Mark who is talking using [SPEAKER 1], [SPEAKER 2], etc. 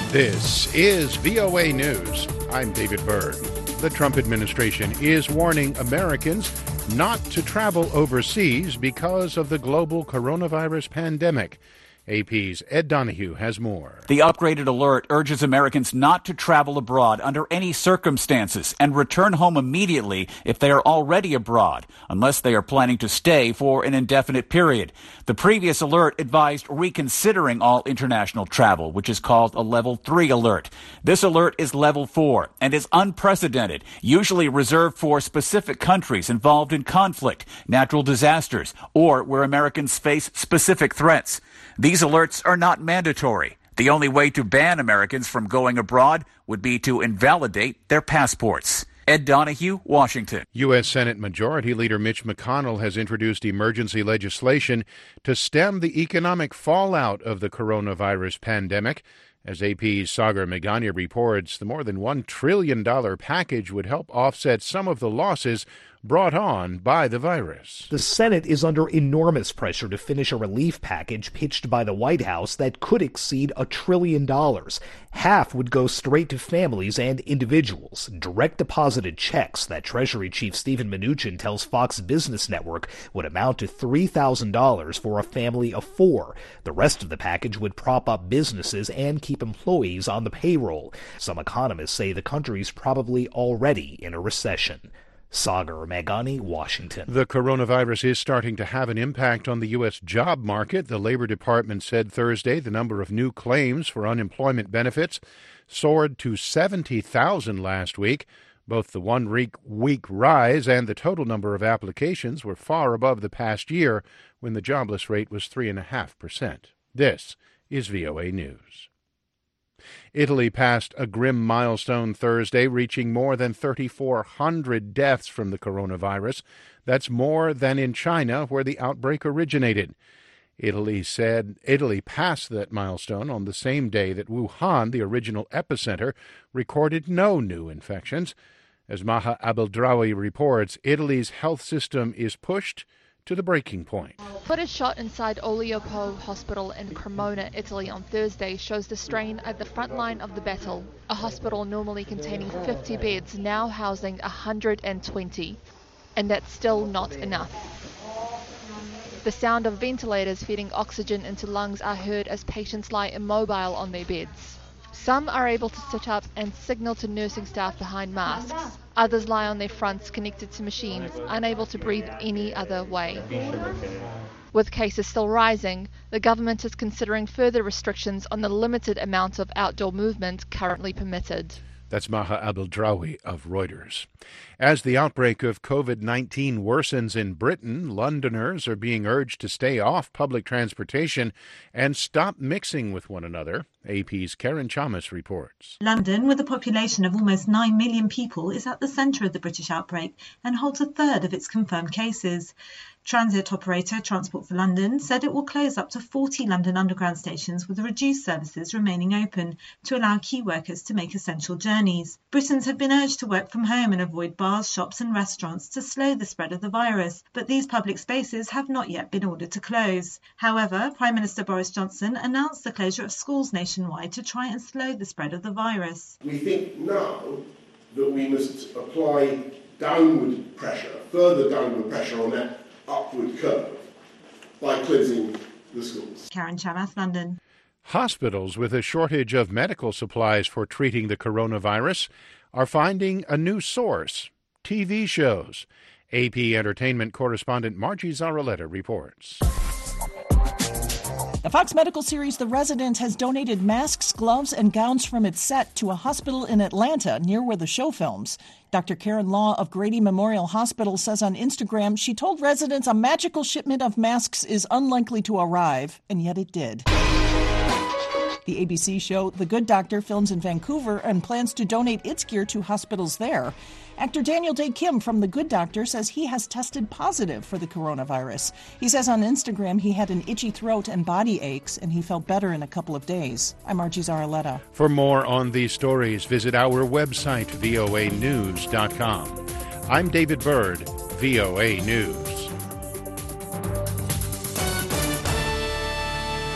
[SPEAKER 1] This is VOA News. I'm David Byrd. The Trump administration is warning Americans not to travel overseas because of the global coronavirus pandemic. AP's Ed Donahue has more.
[SPEAKER 2] The upgraded alert urges Americans not to travel abroad under any circumstances and return home immediately if they are already abroad, unless they are planning to stay for an indefinite period. The previous alert advised reconsidering all international travel, which is called a Level 3 alert. This alert is Level 4 and is unprecedented, usually reserved for specific countries involved in conflict, natural disasters, or where Americans face specific threats. These alerts are not mandatory. The only way to ban Americans from going abroad would be to invalidate their passports. Ed Donahue, Washington.
[SPEAKER 1] U.S. Senate Majority Leader Mitch McConnell has introduced emergency legislation to stem the economic fallout of the coronavirus pandemic. As AP's Sagar Meghani reports, the more than $1 trillion package would help offset some of the losses brought on by the virus.
[SPEAKER 3] The Senate is under enormous pressure to finish a relief package pitched by the White House that could exceed $1 trillion. Half would go straight to families and individuals. Direct deposited checks that Treasury Chief Steven Mnuchin tells Fox Business Network would amount to $3,000 for a family of 4. The rest of the package would prop up businesses and keep employees on the payroll. Some economists say the country's probably already in a recession. Sagar Meghani, Washington.
[SPEAKER 1] The coronavirus is starting to have an impact on the U.S. job market. The Labor Department said Thursday the number of new claims for unemployment benefits soared to 70,000 last week. Both the one-week rise and the total number of applications were far above the past year when the jobless rate was 3.5%. This is VOA News. Italy passed a grim milestone Thursday, reaching more than 3,400 deaths from the coronavirus. That's more than in China, where the outbreak originated. Italy said Italy passed that milestone on the same day that Wuhan, the original epicenter, recorded no new infections. As Maha Abdeldraoui reports, Italy's health system is pushed to the breaking point.
[SPEAKER 4] Footage shot inside Oliopo Hospital in Cremona, Italy on Thursday shows the strain at the front line of the battle. A hospital normally containing 50 beds now housing 120. And that's still not enough. The sound of ventilators feeding oxygen into lungs are heard as patients lie immobile on their beds. Some are able to sit up and signal to nursing staff behind masks. Others lie on their fronts connected to machines, unable to breathe any other way. With cases still rising, the government is considering further restrictions on the limited amount of outdoor movement currently permitted.
[SPEAKER 1] That's Maha Abdeldraoui of Reuters. As the outbreak of COVID-19 worsens in Britain, Londoners are being urged to stay off public transportation and stop mixing with one another. AP's Karen Chamas reports.
[SPEAKER 5] London, with a population of almost 9 million people, is at the centre of the British outbreak and holds a third of its confirmed cases. Transit operator Transport for London said it will close up to 40 London Underground stations with reduced services remaining open to allow key workers to make essential journeys. Britons have been urged to work from home and avoid bars, shops and restaurants to slow the spread of the virus, but these public spaces have not yet been ordered to close. However, Prime Minister Boris Johnson announced the closure of schools nationwide to try and slow the spread of the virus.
[SPEAKER 6] We think now that we must apply downward pressure, further downward pressure on that upward curve by closing the schools.
[SPEAKER 5] Karen Chamath, London.
[SPEAKER 1] Hospitals with a shortage of medical supplies for treating the coronavirus are finding a new source: TV shows. AP Entertainment correspondent Margie Zaraletta reports.
[SPEAKER 7] The Fox Medical series The Resident has donated masks, gloves, and gowns from its set to a hospital in Atlanta, near where the show films. Dr. Karen Law of Grady Memorial Hospital says on Instagram she told residents a magical shipment of masks is unlikely to arrive, and yet it did. The ABC show The Good Doctor films in Vancouver and plans to donate its gear to hospitals there. Actor Daniel Day Kim from The Good Doctor says he has tested positive for the coronavirus. He says on Instagram he had an itchy throat and body aches, and he felt better in a couple of days. I'm Margie Zaraletta.
[SPEAKER 1] For more on these stories, visit our website, voanews.com. I'm David Byrd, VOA News.